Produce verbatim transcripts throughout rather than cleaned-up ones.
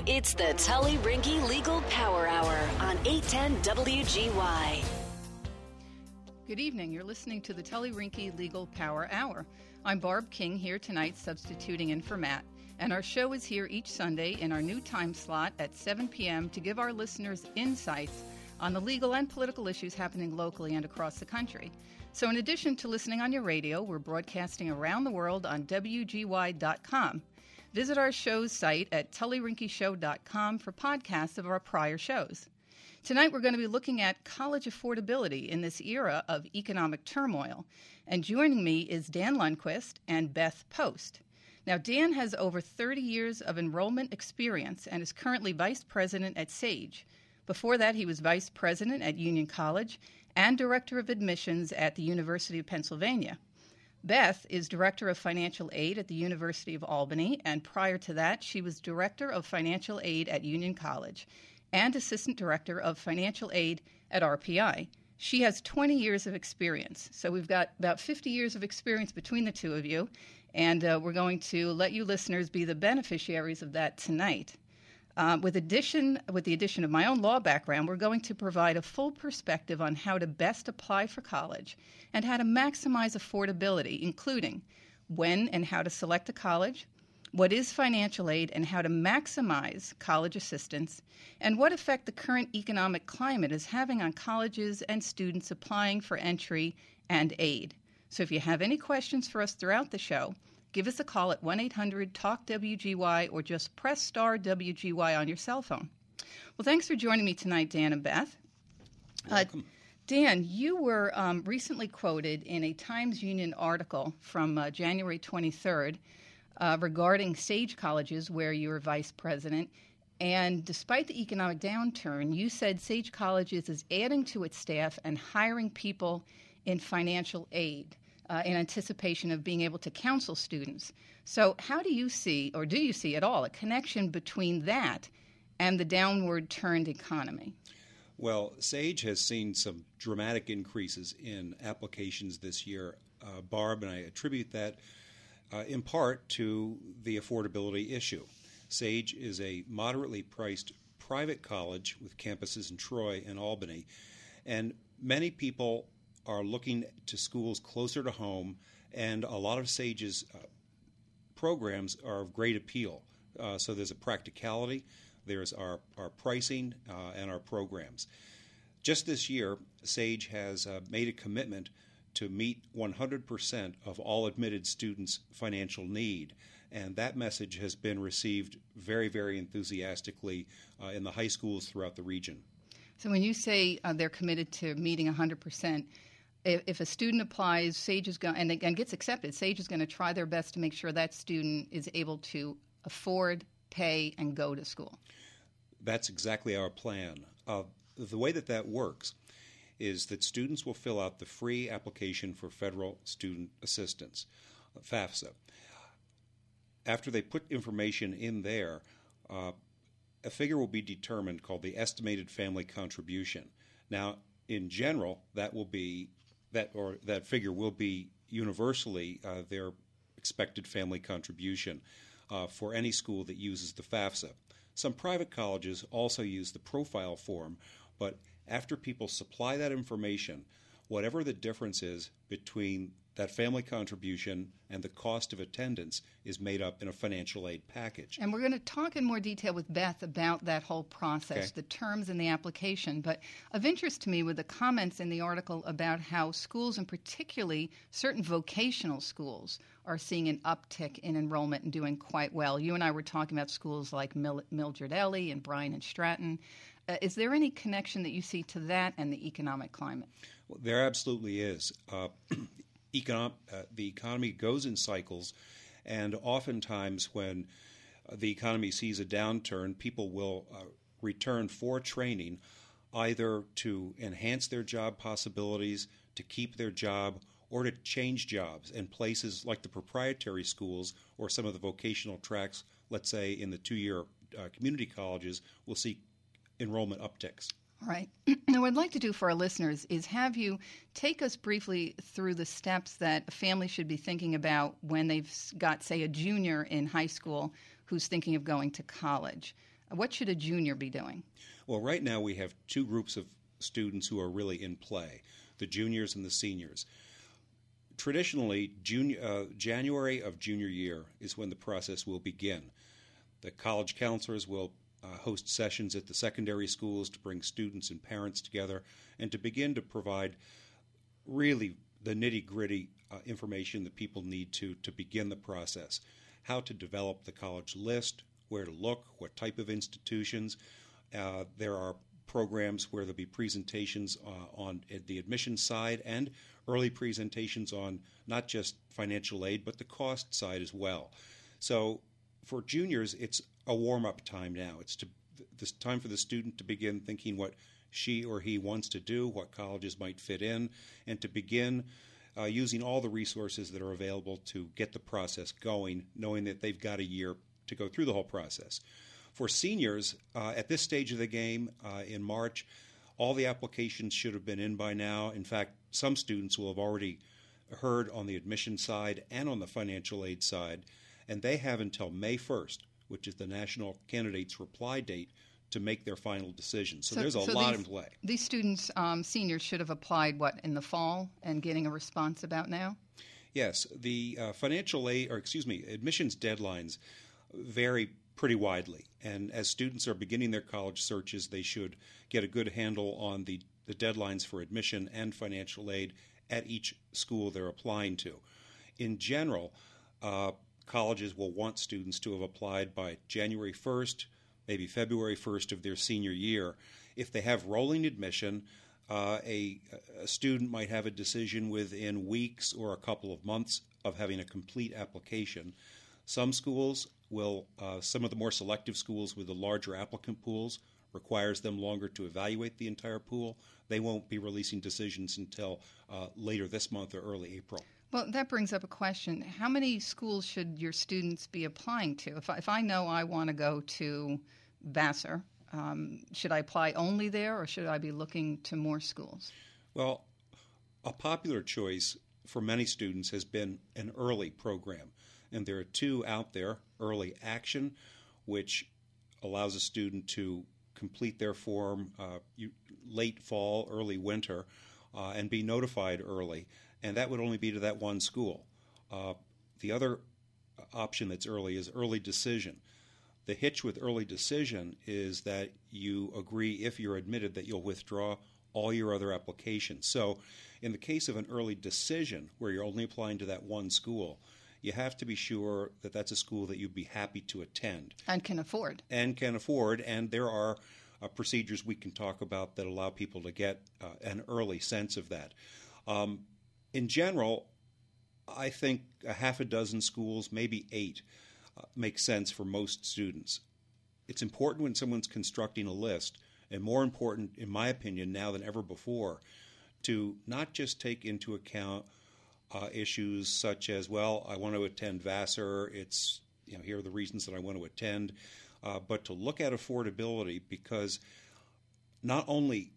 It's the Tully Rinky Legal Power Hour on eight ten W G Y. Good evening. You're listening to the Tully Rinky Legal Power Hour. I'm Barb King here tonight, substituting in for Matt. And our show is here each Sunday in our new time slot at seven p.m. to give our listeners insights on the legal and political issues happening locally and across the country. So in addition to listening on your radio, we're broadcasting around the world on W G Y dot com. Visit our show's site at tully rinky show dot com for podcasts of our prior shows. Tonight we're going to be looking at college affordability in this era of economic turmoil. And joining me is Dan Lundquist and Beth Post. Now, Dan has over thirty years of enrollment experience and is currently vice president at SAGE. Before that, he was vice president at Union College and director of admissions at the University of Pennsylvania. Beth is director of financial aid at the University of Albany, and prior to that, she was director of financial aid at Union College and assistant director of financial aid at R P I. She has twenty years of experience, so we've got about fifty years of experience between the two of you, and uh, we're going to let you listeners be the beneficiaries of that tonight. Uh, with addition, with the addition of my own law background, we're going to provide a full perspective on how to best apply for college and how to maximize affordability, including when and how to select a college, what is financial aid and how to maximize college assistance, and what effect the current economic climate is having on colleges and students applying for entry and aid. So if you have any questions for us throughout the show, give us a call at one eight hundred talk W G Y or just press star W G Y on your cell phone. Well, thanks for joining me tonight, Dan and Beth. Welcome. Uh, Dan, you were um, recently quoted in a Times Union article from uh, January twenty-third uh, regarding SAGE colleges where you were vice president. And despite the economic downturn, you said SAGE Colleges is adding to its staff and hiring people in financial aid. Uh, in anticipation of being able to counsel students. So how do you see, or do you see at all, a connection between that and the downward turned economy? Well, SAGE has seen some dramatic increases in applications this year, uh, Barb, and I attribute that uh, in part to the affordability issue. SAGE is a moderately priced private college with campuses in Troy and Albany, and many people are looking to schools closer to home, and a lot of SAGE's uh, programs are of great appeal. Uh, so there's a practicality, there's our, our pricing, uh, and our programs. Just this year, SAGE has uh, made a commitment to meet one hundred percent of all admitted students' financial need, and that message has been received very, very enthusiastically uh, in the high schools throughout the region. So when you say uh, they're committed to meeting one hundred percent, if a student applies, SAGE is going and, and gets accepted, SAGE is going to try their best to make sure that student is able to afford, pay, and go to school. That's exactly our plan. Uh, the way that that works is that students will fill out the free application for federal student assistance, FAFSA. After they put information in there, uh, a figure will be determined called the estimated family contribution. Now, in general, that will be that or that figure will be universally uh, their expected family contribution uh, for any school that uses the FAFSA. Some private colleges also use the profile form, but after people supply that information, whatever the difference is between that family contribution and the cost of attendance is made up in a financial aid package. And we're going to talk in more detail with Beth about that whole process, Okay. the terms in the application. But of interest to me were the comments in the article about how schools, and particularly certain vocational schools, are seeing an uptick in enrollment and doing quite well. You and I were talking about schools like Mil- Mildred Ely and Bryan and Stratton. Uh, is there any connection that you see to that and the economic climate? Well, there absolutely is. Uh, econom- uh, the economy goes in cycles, and oftentimes when uh, the economy sees a downturn, people will uh, return for training, either to enhance their job possibilities, to keep their job, or to change jobs. And places like the proprietary schools or some of the vocational tracks, let's say in the two-year uh, community colleges, will see enrollment upticks. All right. Now, what I'd like to do for our listeners is have you take us briefly through the steps that a family should be thinking about when they've got, say, a junior in high school who's thinking of going to college. What should a junior be doing? Well, right now we have two groups of students who are really in play, the juniors and the seniors. Traditionally, junior, uh, January of junior year is when the process will begin. The college counselors will uh, host sessions at the secondary schools to bring students and parents together and to begin to provide really the nitty-gritty uh, information that people need to to begin the process. How to develop the college list, where to look, what type of institutions. Uh, there are programs where there'll be presentations uh, on the admissions side and early presentations on not just financial aid, but the cost side as well. So for juniors, it's a warm-up time now. It's to, this time for the student to begin thinking what she or he wants to do, what colleges might fit in, and to begin uh, using all the resources that are available to get the process going, knowing that they've got a year to go through the whole process. For seniors, uh, at this stage of the game uh, in March, all the applications should have been in by now. In fact, some students will have already heard on the admission side and on the financial aid side, and they have until May first, which is the national candidates' reply date, to make their final decision. So, so there's a so lot these, in play. These students, um, seniors, should have applied, what, in the fall and getting a response about now? Yes. The uh, financial aid, or excuse me, admissions deadlines vary pretty widely. And as students are beginning their college searches, they should get a good handle on the, the deadlines for admission and financial aid at each school they're applying to. In general, uh, colleges will want students to have applied by January first, maybe February first of their senior year. If they have rolling admission, uh, a, a student might have a decision within weeks or a couple of months of having a complete application. Some schools will, uh, some of the more selective schools with the larger applicant pools, requires them longer to evaluate the entire pool. They won't be releasing decisions until uh, later this month or early April. Well, that brings up a question. How many schools should your students be applying to? If I, if I know I want to go to Vassar, um, should I apply only there, or should I be looking to more schools? Well, a popular choice for many students has been an early program. And there are two out there, Early Action, which allows a student to complete their form uh, late fall, early winter, uh, and be notified early. And that would only be to that one school. Uh, the other option that's early is Early Decision. The hitch with Early Decision is that you agree, if you're admitted, that you'll withdraw all your other applications. So in the case of an Early Decision, where you're only applying to that one school, you have to be sure that that's a school that you'd be happy to attend. And can afford. And can afford. And there are uh, procedures we can talk about that allow people to get uh, an early sense of that. Um, in general, I think a half a dozen schools, maybe eight, uh, make sense for most students. It's important when someone's constructing a list, and more important, in my opinion, now than ever before, to not just take into account Uh, issues such as, well, I want to attend Vassar, it's, you know, here are the reasons that I want to attend, uh, but to look at affordability, because not only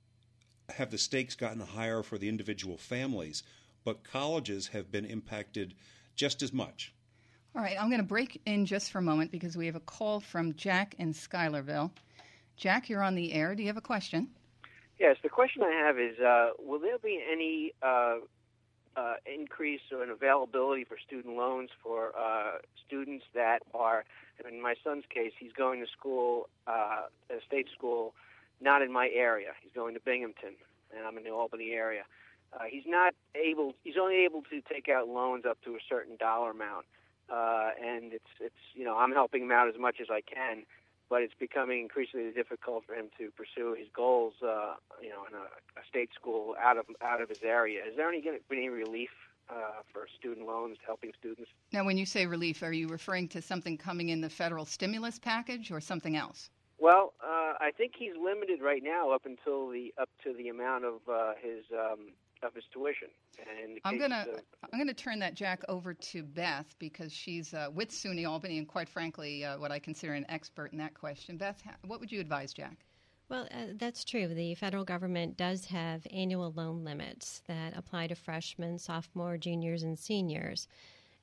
have the stakes gotten higher for the individual families, but colleges have been impacted just as much. All right, I'm going to break in just for a moment because we have a call from Jack in Schuylerville. Jack, you're on the air. Do you have a question? Yes, the question I have is, uh, will there be any uh, Uh, increase or an availability for student loans for uh, students that are, in my son's case, he's going to school, uh, a state school, not in my area. He's going to Binghamton, and I'm in the Albany area. Uh, he's not able, he's only able to take out loans up to a certain dollar amount, uh, and it's, it's, you know, I'm helping him out as much as I can, but it's becoming increasingly difficult for him to pursue his goals, uh, you know, in a, a state school out of out of his area. Is there any any relief uh, for student loans, helping students? Now, when you say relief, are you referring to something coming in the federal stimulus package or something else? Well, uh, I think he's limited right now up until the up to the amount of uh, his um, of his tuition. And I'm gonna of, I'm gonna turn that, Jack, over to Beth, because she's uh, with SUNY Albany and, quite frankly, uh, what I consider an expert in that question. Beth, what would you advise Jack? Well, uh, that's true. The federal government does have annual loan limits that apply to freshmen, sophomore, juniors, and seniors.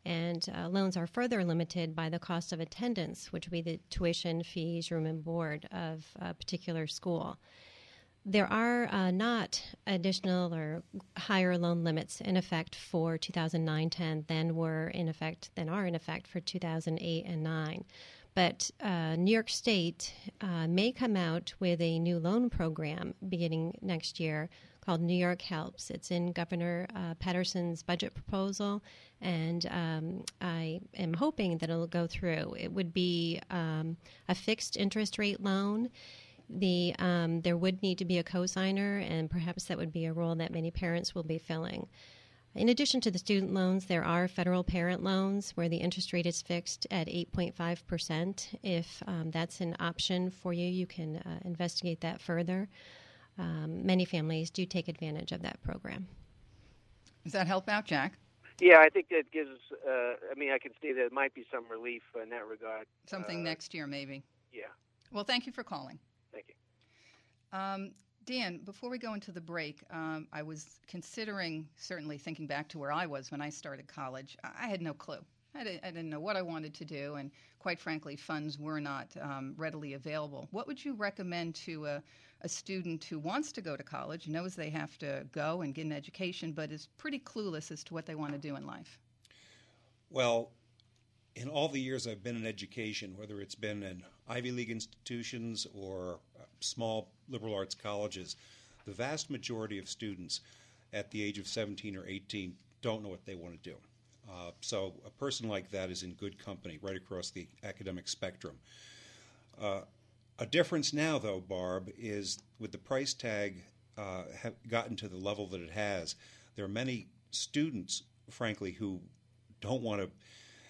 And uh, loans are further limited by the cost of attendance, which would be the tuition, fees, room and board of a particular school. There are uh, not additional or higher loan limits in effect for two thousand nine ten than were in effect than are in effect for two thousand eight and nine. But uh, New York State uh, may come out with a new loan program beginning next year called New York Helps. It's in Governor uh, Patterson's budget proposal, and um, I am hoping that it'll go through. It would be um, a fixed interest rate loan. The um, there would need to be a cosigner, and perhaps that would be a role that many parents will be filling. In addition to the student loans, there are federal parent loans where the interest rate is fixed at eight point five percent. If um, that's an option for you, you can uh, investigate that further. Um, many families do take advantage of that program. Does that help out, Jack? Yeah, I think that gives, uh, I mean, I can see there might be some relief in that regard. Something uh, next year, maybe. Yeah. Well, thank you for calling. Thank you. Um, Dan, before we go into the break, um, I was considering, certainly thinking back to where I was when I started college. I had no clue. I didn't, I didn't know what I wanted to do, and quite frankly, funds were not um, readily available. What would you recommend to a, a student who wants to go to college, knows they have to go and get an education, but is pretty clueless as to what they want to do in life? Well, in all the years I've been in education, whether it's been in Ivy League institutions or small liberal arts colleges, the vast majority of students at the age of seventeen or eighteen don't know what they want to do. Uh, so a person like that is in good company right across the academic spectrum. Uh, a difference now, though, Barb, is with the price tag uh, have gotten to the level that it has, there are many students, frankly, who don't want to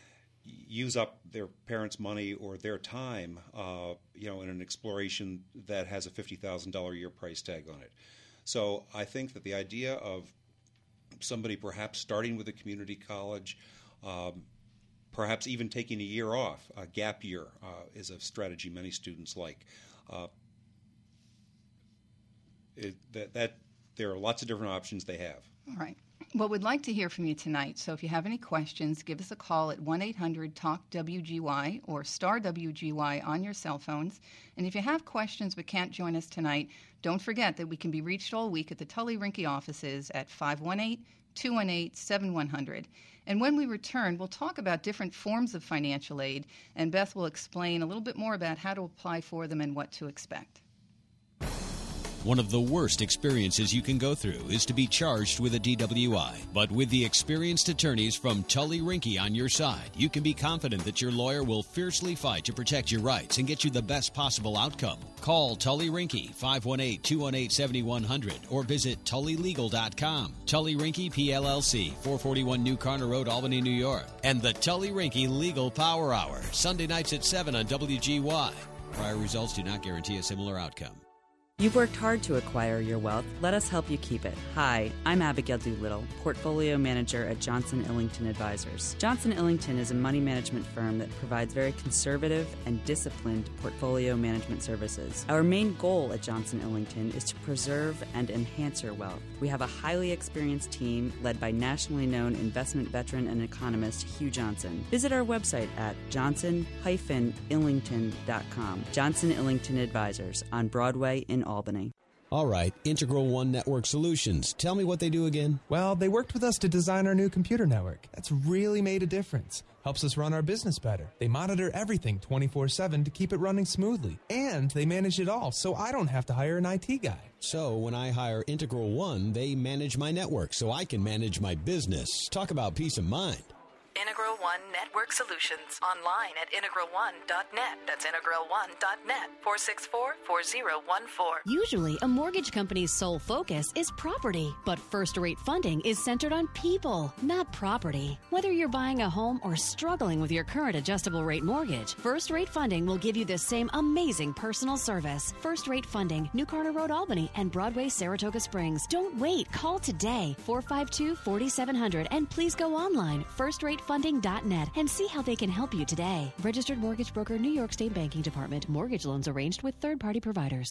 use up their parents' money or their time, uh, you know, in an exploration that has a fifty thousand dollars a year price tag on it. So I think that the idea of somebody perhaps starting with a community college, um, perhaps even taking a year off, a gap year, uh, is a strategy many students like. Uh, it, that, that there are lots of different options they have. All right. Well, we'd like to hear from you tonight, so if you have any questions, give us a call at one eight hundred talk W G Y or star W G Y on your cell phones. And if you have questions but can't join us tonight, don't forget that we can be reached all week at the Tully Rinke offices at five one eight, two one eight, seven one zero zero. And when we return, we'll talk about different forms of financial aid, and Beth will explain a little bit more about how to apply for them and what to expect. One of the worst experiences you can go through is to be charged with a D W I. But with the experienced attorneys from Tully Rinke on your side, you can be confident that your lawyer will fiercely fight to protect your rights and get you the best possible outcome. Call Tully Rinke, five one eight, two one eight, seven one zero zero, or visit tully legal dot com. Tully Rinke, P L L C, four forty-one New Carter Road, Albany, New York. And the Tully Rinke Legal Power Hour, Sunday nights at seven on W G Y. Prior results do not guarantee a similar outcome. You've worked hard to acquire your wealth. Let us help you keep it. Hi, I'm Abigail Doolittle, Portfolio Manager at Johnson Illington Advisors. Johnson Illington is a money management firm that provides very conservative and disciplined portfolio management services. Our main goal at Johnson Illington is to preserve and enhance your wealth. We have a highly experienced team led by nationally known investment veteran and economist Hugh Johnson. Visit our website at johnson dash illington dot com. Johnson Illington Advisors on Broadway in Albany. All right, Integral One Network Solutions. Tell me what they do again. Well, they worked with us to design our new computer network. That's really made a difference. Helps us run our business better. They monitor everything twenty-four seven to keep it running smoothly. And they manage it all, so I don't have to hire an I T guy. So when I hire Integral One, they manage my network so I can manage my business. Talk about peace of mind. Integral One Network Solutions. Online at integral one dot net. That's integral one dot net. four six four, four zero one four. Usually, a mortgage company's sole focus is property, but first-rate funding is centered on people, not property. Whether you're buying a home or struggling with your current adjustable rate mortgage, First Rate Funding will give you the same amazing personal service. First Rate Funding, New Carter Road, Albany, and Broadway, Saratoga Springs. Don't wait. Call today, four five two, four seven zero zero, and please go online, first rate funding dot net, and see how they can help you today. Registered Mortgage Broker, New York State Banking Department. Mortgage loans arranged with third-party providers.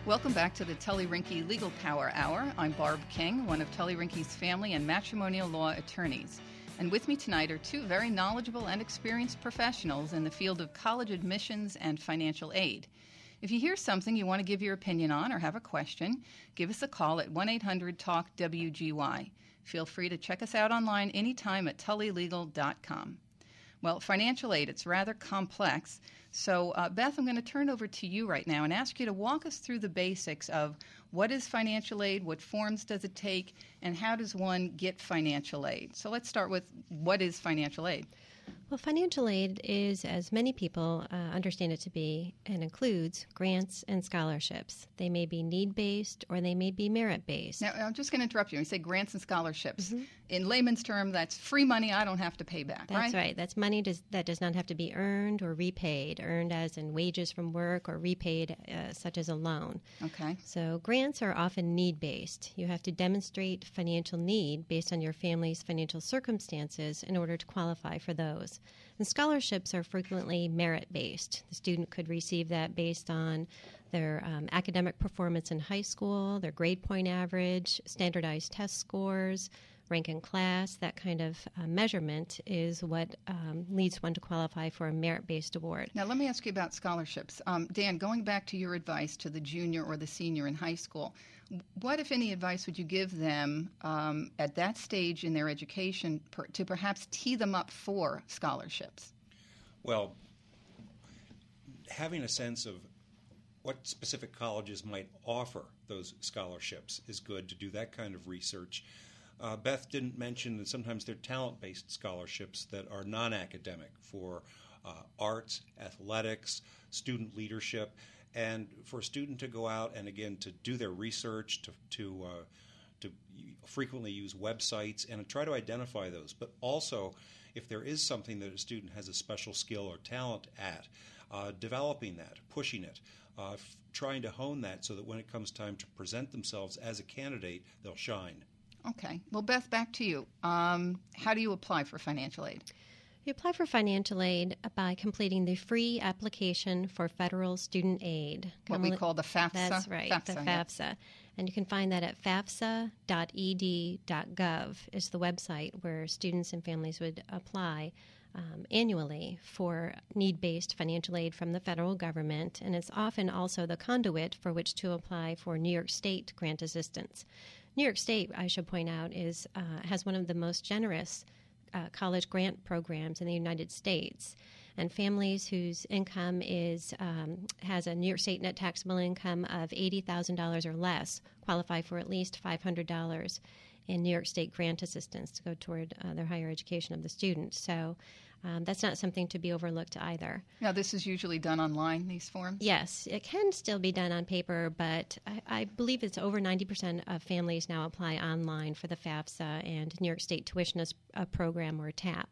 Welcome back to the Tully Rinke Legal Power Hour. I'm Barb King, one of Tully Rinke's family and matrimonial law attorneys. And with me tonight are two very knowledgeable and experienced professionals in the field of college admissions and financial aid. If you hear something you want to give your opinion on or have a question, give us a call at one eight hundred talk W G Y. Feel free to check us out online anytime at tully legal dot com. Well, financial aid, it's rather complex. So, uh, Beth, I'm going to turn over to you right now and ask you to walk us through the basics of what is financial aid, what forms does it take, and how does one get financial aid? So let's start with what is financial aid? Well, financial aid is, as many people uh, understand it to be, and includes grants and scholarships. They may be need-based or they may be merit-based. Now, I'm just going to interrupt you. You say grants and scholarships. Mm-hmm. In layman's term, that's free money I don't have to pay back, That's right? That's right. That's money does, that does not have to be earned or repaid, earned as in wages from work or repaid uh, such as a loan. Okay. So grants are often need-based. You have to demonstrate financial need based on your family's financial circumstances in order to qualify for those. And scholarships are frequently merit-based. The student could receive that based on their um, academic performance in high school, their grade point average, standardized test scores, rank in class. That kind of uh, measurement is what um, leads one to qualify for a merit-based award. Now, let me ask you about scholarships. Um, Dan, going back to your advice to the junior or the senior in high school, what, if any, advice would you give them um, at that stage in their education per, to perhaps tee them up for scholarships? Well, having a sense of what specific colleges might offer those scholarships is good, to do that kind of research. Uh, Beth didn't mention that sometimes they're talent-based scholarships that are non-academic for uh, arts, athletics, student leadership. And for a student to go out and, again, to do their research, to to, uh, to frequently use websites and try to identify those. But also, if there is something that a student has a special skill or talent at, uh, developing that, pushing it, uh, f- trying to hone that so that when it comes time to present themselves as a candidate, they'll shine. Okay. Well, Beth, back to you. Um, how do you apply for financial aid? You apply for financial aid by completing the free application for federal student aid. What we call the FAFSA? That's right, FAFSA, the yeah. FAFSA. And you can find that at fafsa dot e d dot gov is the website where students and families would apply um, annually for need-based financial aid from the federal government. And it's often also the conduit for which to apply for New York State grant assistance. New York State, I should point out, is uh, has one of the most generous Uh, college grant programs in the United States, and families whose income is um, has a New York State net taxable income of eighty thousand dollars or less qualify for at least five hundred dollars in New York State grant assistance to go toward uh, their higher education of the student. So um, that's not something to be overlooked either. Now, this is usually done online, these forms? Yes, it can still be done on paper, but I, I believe it's over ninety percent of families now apply online for the FAFSA and New York State Tuition uh, Program, or TAP.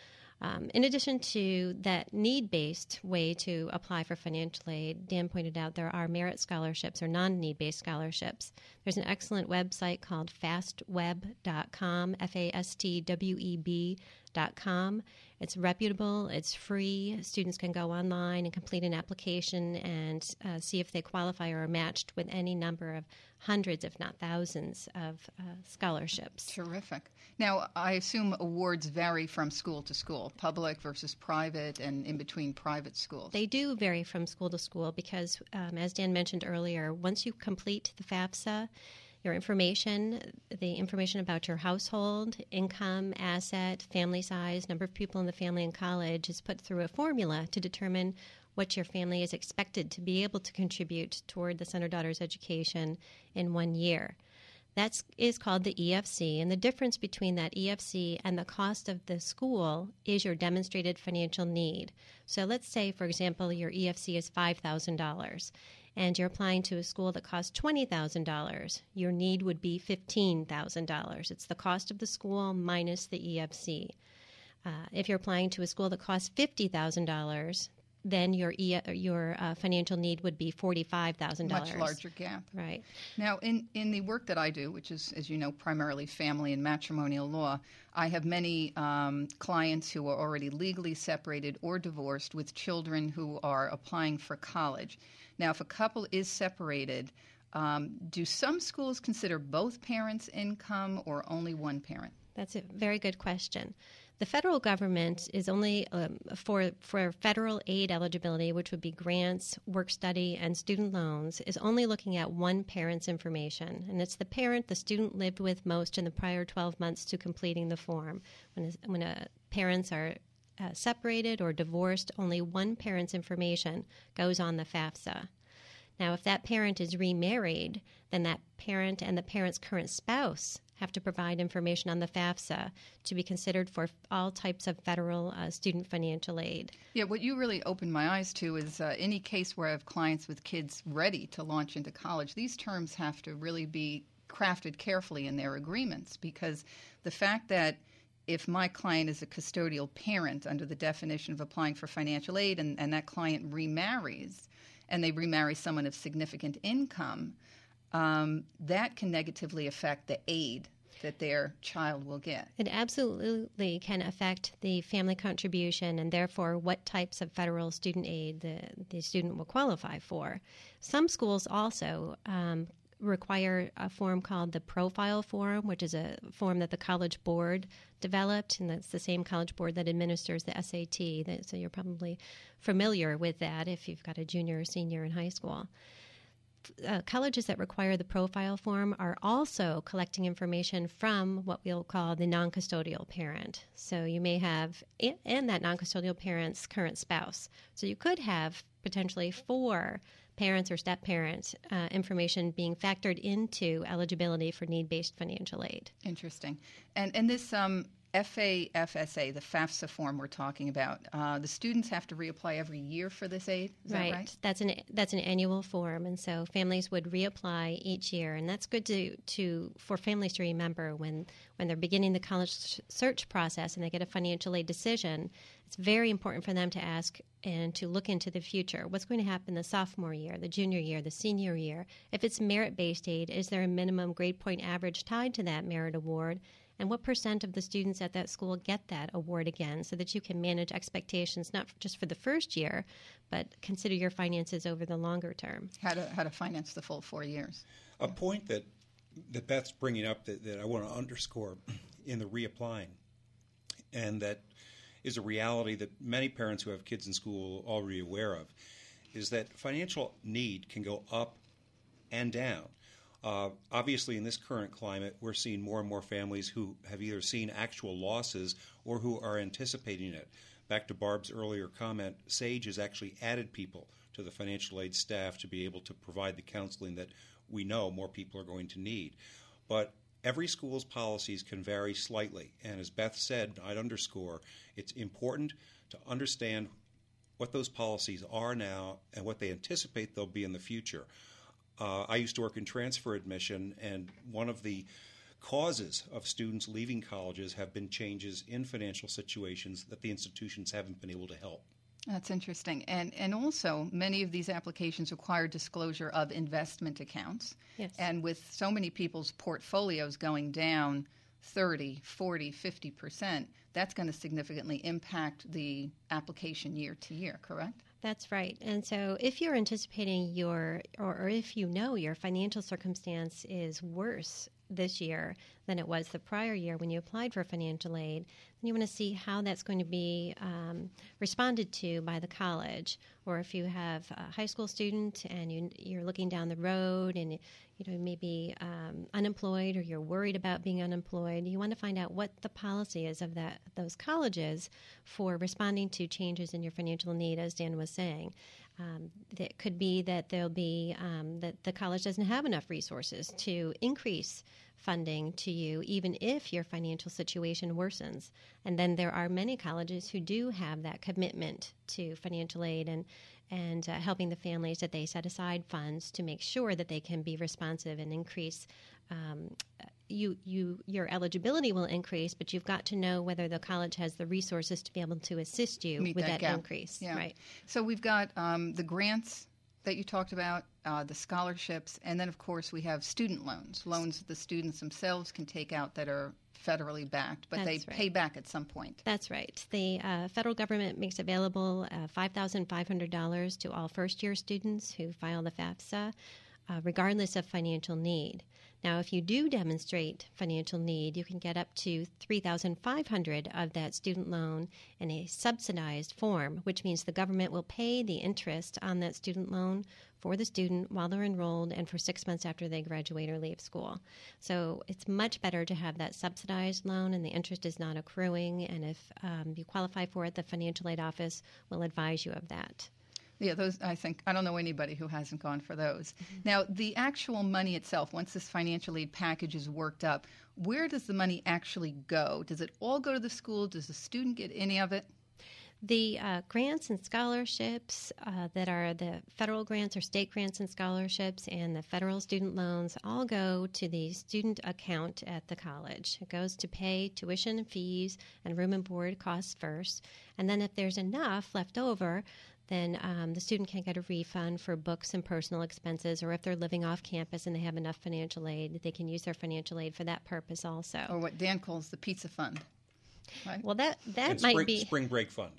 Um, in addition to that need-based way to apply for financial aid, Dan pointed out there are merit scholarships or non-need-based scholarships. There's an excellent website called fastweb dot com, F A S T W E B dot com. It's reputable, it's free. Students can go online and complete an application and uh, see if they qualify or are matched with any number of hundreds, if not thousands, of uh, scholarships. Terrific. Now, I assume awards vary from school to school, public versus private, and in between private schools. They do vary from school to school because, um, as Dan mentioned earlier, once you complete the FAFSA, your information, the information about your household, income, asset, family size, number of people in the family and college is put through a formula to determine what your family is expected to be able to contribute toward the son or daughter's education in one year. That is called the E F C, and the difference between that E F C and the cost of the school is your demonstrated financial need. So let's say, for example, your E F C is five thousand dollars, and you're applying to a school that costs twenty thousand dollars. Your need would be fifteen thousand dollars. It's the cost of the school minus the E F C. Uh, if you're applying to a school that costs fifty thousand dollars, then your e- your uh, financial need would be forty-five thousand dollars. Much larger gap. Right. Now, in, in the work that I do, which is, as you know, primarily family and matrimonial law, I have many um, clients who are already legally separated or divorced with children who are applying for college. Now, if a couple is separated, um, do some schools consider both parents' income or only one parent? That's a very good question. The federal government is only um, for for federal aid eligibility, which would be grants, work study, and student loans, is only looking at one parent's information, and it's the parent the student lived with most in the prior twelve months to completing the form. When when a, parents are uh, separated or divorced, only one parent's information goes on the FAFSA. Now, if that parent is remarried, then that parent and the parent's current spouse have to provide information on the FAFSA to be considered for all types of federal uh, student financial aid. Yeah, what you really opened my eyes to is uh, any case where I have clients with kids ready to launch into college, these terms have to really be crafted carefully in their agreements, because the fact that if my client is a custodial parent under the definition of applying for financial aid and, and that client remarries, and they remarry someone of significant income, Um, that can negatively affect the aid that their child will get. It absolutely can affect the family contribution and therefore what types of federal student aid the, the student will qualify for. Some schools also um, require a form called the profile form, which is a form that the College Board developed, and that's the same College Board that administers the S A T. So you're probably familiar with that if you've got a junior or senior in high school. Uh, colleges that require the profile form are also collecting information from what we'll call the non-custodial parent. So you may have, and that non-custodial parent's current spouse. So you could have potentially four parents or step-parents uh, information being factored into eligibility for need-based financial aid. Interesting. And, and this um, F A F S A, the FAFSA form we're talking about, uh, the students have to reapply every year for this aid? Is right. that right? That's an that's an annual form, and so families would reapply each year, and that's good to, to for families to remember when, when they're beginning the college search process and they get a financial aid decision. It's very important for them to ask and to look into the future. What's going to happen the sophomore year, the junior year, the senior year? If it's merit-based aid, is there a minimum grade point average tied to that merit award? And what percent of the students at that school get that award again, so that you can manage expectations not just for the first year, but consider your finances over the longer term. How to how to finance the full four years. A point that, that Beth's bringing up that, that I want to underscore in the reapplying, and that is a reality that many parents who have kids in school are already aware of, is that financial need can go up and down. Uh, obviously, in this current climate, we're seeing more and more families who have either seen actual losses or who are anticipating it. Back to Barb's earlier comment, SAGE has actually added people to the financial aid staff to be able to provide the counseling that we know more people are going to need. But every school's policies can vary slightly, and as Beth said, I'd underscore, it's important to understand what those policies are now and what they anticipate they'll be in the future. Uh, I used to work in transfer admission, and one of the causes of students leaving colleges have been changes in financial situations that the institutions haven't been able to help. That's interesting. And and also, many of these applications require disclosure of investment accounts. Yes. And with so many people's portfolios going down thirty, forty, fifty percent, that's going to significantly impact the application year to year, correct? That's right. And so if you're anticipating your, or, or if you know your financial circumstance is worse this year than it was the prior year when you applied for financial aid, then you want to see how that's going to be um, responded to by the college. Or if you have a high school student and you, you're looking down the road and you know maybe um, unemployed, or you're worried about being unemployed, you want to find out what the policy is of that those colleges for responding to changes in your financial need, as Dan was saying. Um, it could be that there'll be um, that the college doesn't have enough resources to increase funding to you, even if your financial situation worsens. And then there are many colleges who do have that commitment to financial aid and and uh, helping the families that they set aside funds to make sure that they can be responsive and increase um, you, you your eligibility will increase, but you've got to know whether the college has the resources to be able to assist you Meet with that that, gap. increase. Yeah. Right. So we've got um, the grants that you talked about, uh, the scholarships, and then, of course, we have student loans, loans that the students themselves can take out that are federally backed, but That's they right. pay back at some point. That's right. The uh, federal government makes available uh, five thousand five hundred dollars to all first-year students who file the FAFSA, uh, regardless of financial need. Now, if you do demonstrate financial need, you can get up to three thousand five hundred dollars of that student loan in a subsidized form, which means the government will pay the interest on that student loan for the student while they're enrolled and for six months after they graduate or leave school. So it's much better to have that subsidized loan and the interest is not accruing. And if um, you qualify for it, the financial aid office will advise you of that. Yeah, those, I think, I don't know anybody who hasn't gone for those. Mm-hmm. Now, the actual money itself, once this financial aid package is worked up, where does the money actually go? Does it all go to the school? Does the student get any of it? The uh, grants and scholarships uh, that are the federal grants or state grants and scholarships and the federal student loans all go to the student account at the college. It goes to pay tuition and fees and room and board costs first. And then if there's enough left over, then um, the student can get a refund for books and personal expenses, or if they're living off campus and they have enough financial aid, they can use their financial aid for that purpose also. Or what Dan calls the pizza fund. Right. Well, that that and might spring, be spring break fund.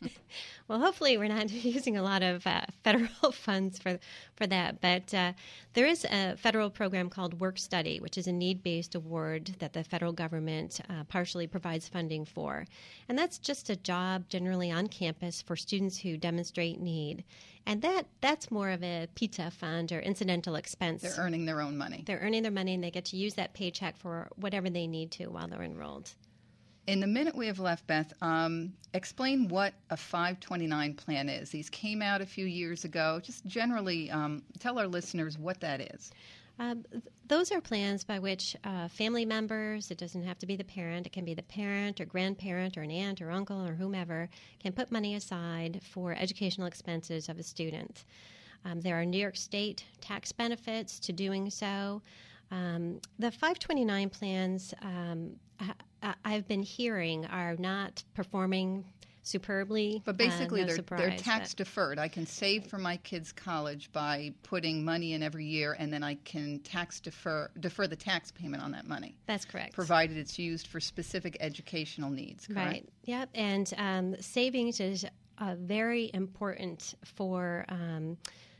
Well, hopefully we're not using a lot of uh, federal funds for for that. But uh, there is a federal program called Work Study, which is a need-based award that the federal government uh, partially provides funding for, and that's just a job generally on campus for students who demonstrate need. And that that's more of a pizza fund or incidental expense. They're earning their own money. They're earning their money, and they get to use that paycheck for whatever they need to while they're enrolled. In the minute we have left, Beth, um, explain what a five twenty-nine plan is. These came out a few years ago. Just generally um, tell our listeners what that is. Um, th- those are plans by which uh, family members, it doesn't have to be the parent, it can be the parent or grandparent or an aunt or uncle or whomever, can put money aside for educational expenses of a student. Um, there are New York State tax benefits to doing so. Um, the five twenty-nine plans um, I, I've been hearing are not performing superbly. But basically, uh, no they're, surprise, they're tax but deferred. I can save for my kids' college by putting money in every year, and then I can tax defer defer the tax payment on that money. That's correct. Provided it's used for specific educational needs, correct? Right. Yep. And um, savings is uh, very important for um,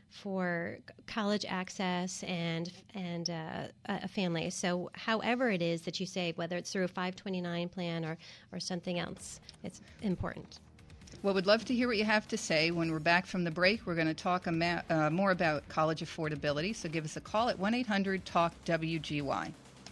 for college access and and uh, a family. So however it is that you save, whether it's through a five twenty-nine plan or, or something else, it's important. Well, we'd love to hear what you have to say. When we're back from the break, we're going to talk ama- uh, more about college affordability. So give us a call at one eight hundred talk W G Y.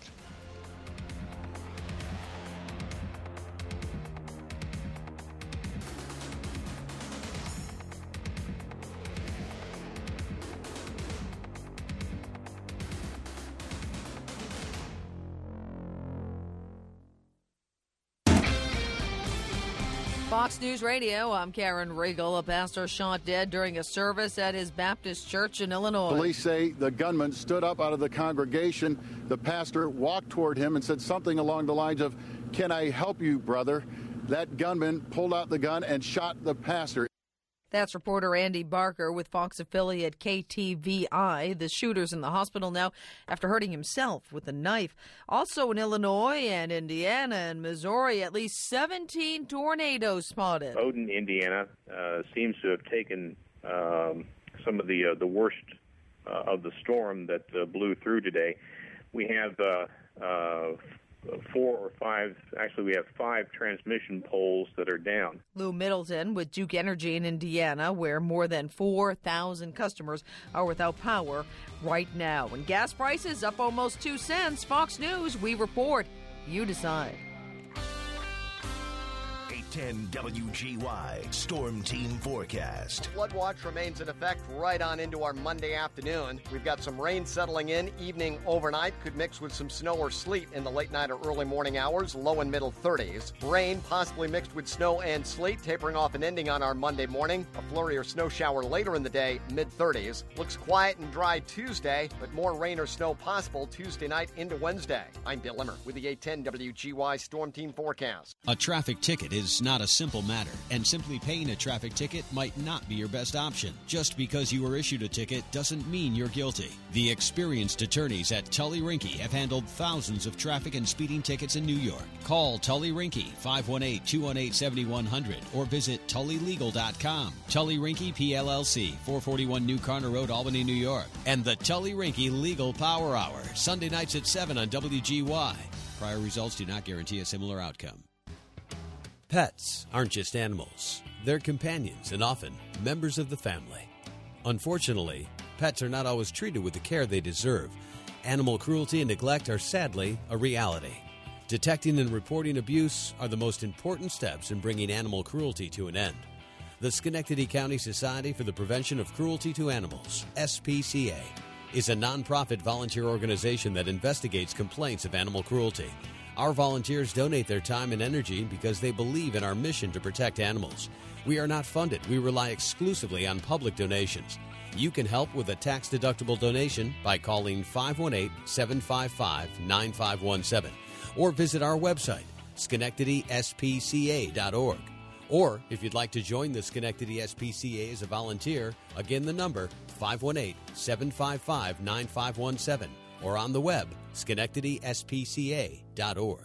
Fox News Radio, I'm Karen Riegel. A pastor shot dead during a service at his Baptist church in Illinois. Police say the gunman stood up out of the congregation. The pastor walked toward him and said something along the lines of, "Can I help you, brother?" That gunman pulled out the gun and shot the pastor. That's reporter Andy Barker with Fox affiliate K T V I. The shooter's in the hospital now after hurting himself with a knife. Also in Illinois and Indiana and Missouri, at least seventeen tornadoes spotted. Odin, Indiana, uh, seems to have taken um, some of the uh, the worst uh, of the storm that uh, blew through today. We have uh, uh, four or five, actually we have five transmission poles that are down. Lou Middleton with Duke Energy in Indiana, where more than four thousand customers are without power right now. And gas prices up almost two cents. Fox News, we report. You decide. eight ten W G Y Storm Team Forecast. Flood watch remains in effect right on into our Monday afternoon. We've got some rain settling in, evening overnight, could mix with some snow or sleet in the late night or early morning hours, low and middle thirties. Rain possibly mixed with snow and sleet, tapering off and ending on our Monday morning. A flurry or snow shower later in the day, mid thirties. Looks quiet and dry Tuesday, but more rain or snow possible Tuesday night into Wednesday. I'm Bill Limmer with the eight ten W G Y Storm Team Forecast. A traffic ticket is not a simple matter, and simply paying a traffic ticket might not be your best option. Just because you were issued a ticket doesn't mean you're guilty. The experienced attorneys at Tully Rinke have handled thousands of traffic and speeding tickets in New York. Call Tully Rinke, five one eight, two one eight, seven one zero zero, or visit tully legal dot com. Tully Rinke, P L L C, four forty-one New Carner Road, Albany, New York. And the Tully Rinke Legal Power Hour, Sunday nights at seven on W G Y. Prior results do not guarantee a similar outcome. Pets aren't just animals. They're companions and often members of the family. Unfortunately, pets are not always treated with the care they deserve. Animal cruelty and neglect are sadly a reality. Detecting and reporting abuse are the most important steps in bringing animal cruelty to an end. The Schenectady County Society for the Prevention of Cruelty to Animals, S P C A, is a nonprofit volunteer organization that investigates complaints of animal cruelty. Our volunteers donate their time and energy because they believe in our mission to protect animals. We are not funded. We rely exclusively on public donations. You can help with a tax-deductible donation by calling five one eight, seven five five, nine five one seven or visit our website, schenectady s p c a dot org. Or if you'd like to join the Schenectady S P C A as a volunteer, again the number five one eight, seven five five, nine five one seven or on the web, schenectady s p c a dot org.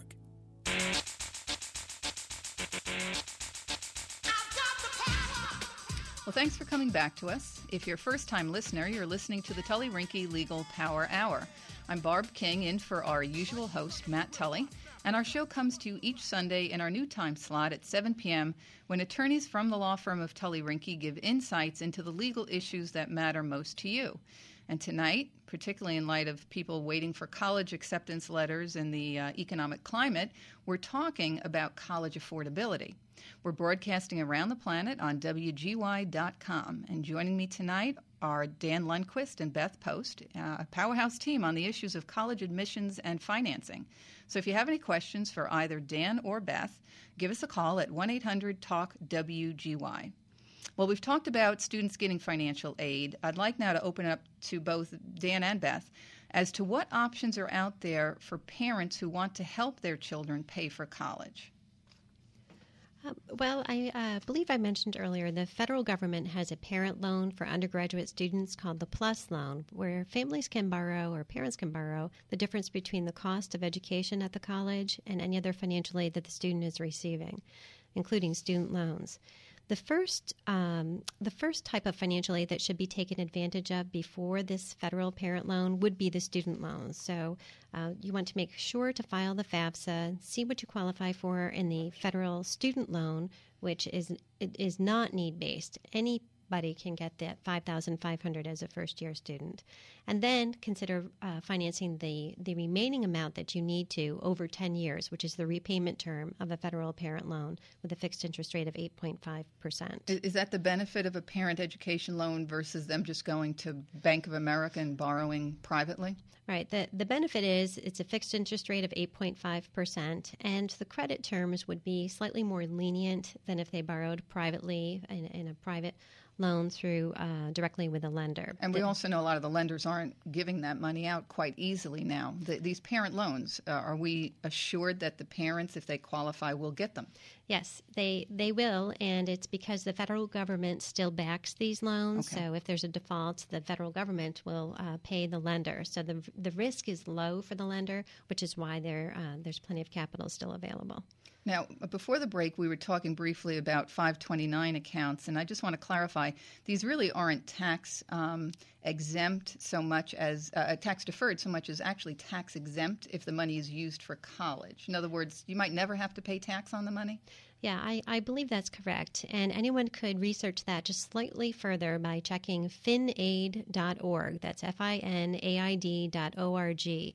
Well, thanks for coming back to us. If you're a first-time listener, you're listening to the Tully Rinke Legal Power Hour. I'm Barb King, in for our usual host, Matt Tully, and our show comes to you each Sunday in our new time slot at seven p.m. when attorneys from the law firm of Tully Rinke give insights into the legal issues that matter most to you. And tonight, particularly in light of people waiting for college acceptance letters and the uh, economic climate, we're talking about college affordability. We're broadcasting around the planet on W G Y dot com. And joining me tonight are Dan Lundquist and Beth Post, uh, a powerhouse team on the issues of college admissions and financing. So if you have any questions for either Dan or Beth, give us a call at one eight hundred talk W G Y. Well, we've talked about students getting financial aid. I'd like now to open it up to both Dan and Beth as to what options are out there for parents who want to help their children pay for college. Um, well, I uh, believe I mentioned earlier the federal government has a parent loan for undergraduate students called the PLUS loan, where families can borrow or parents can borrow the difference between the cost of education at the college and any other financial aid that the student is receiving, including student loans. The first, um, the first type of financial aid that should be taken advantage of before this federal parent loan would be the student loans. So uh, you want to make sure to file the FAFSA, see what you qualify for in the federal student loan, which is it is not need-based. Anybody can get that five thousand five hundred dollars as a first-year student. And then consider uh, financing the, the remaining amount that you need to over ten years, which is the repayment term of a federal parent loan with a fixed interest rate of eight point five percent. Is that the benefit of a parent education loan versus them just going to Bank of America and borrowing privately? Right. The, the benefit is it's a fixed interest rate of eight point five percent, and the credit terms would be slightly more lenient than if they borrowed privately in, in a private loan through uh, directly with a lender. And we also know a lot of the lenders aren't giving that money out quite easily now. The, these parent loans, uh, are we assured that the parents, if they qualify, will get them? Yes, they they will, and it's because the federal government still backs these loans. Okay. So if there's a default, the federal government will uh, pay the lender. So the the risk is low for the lender, which is why there uh, there's plenty of capital still available. Now, before the break, we were talking briefly about five twenty-nine accounts, and I just want to clarify, these really aren't tax um, exempt so much as uh, tax deferred so much as actually tax exempt if the money is used for college. In other words, you might never have to pay tax on the money? Yeah, I, I believe that's correct. And anyone could research that just slightly further by checking fin aid dot org. That's F I N A I D dot O R G.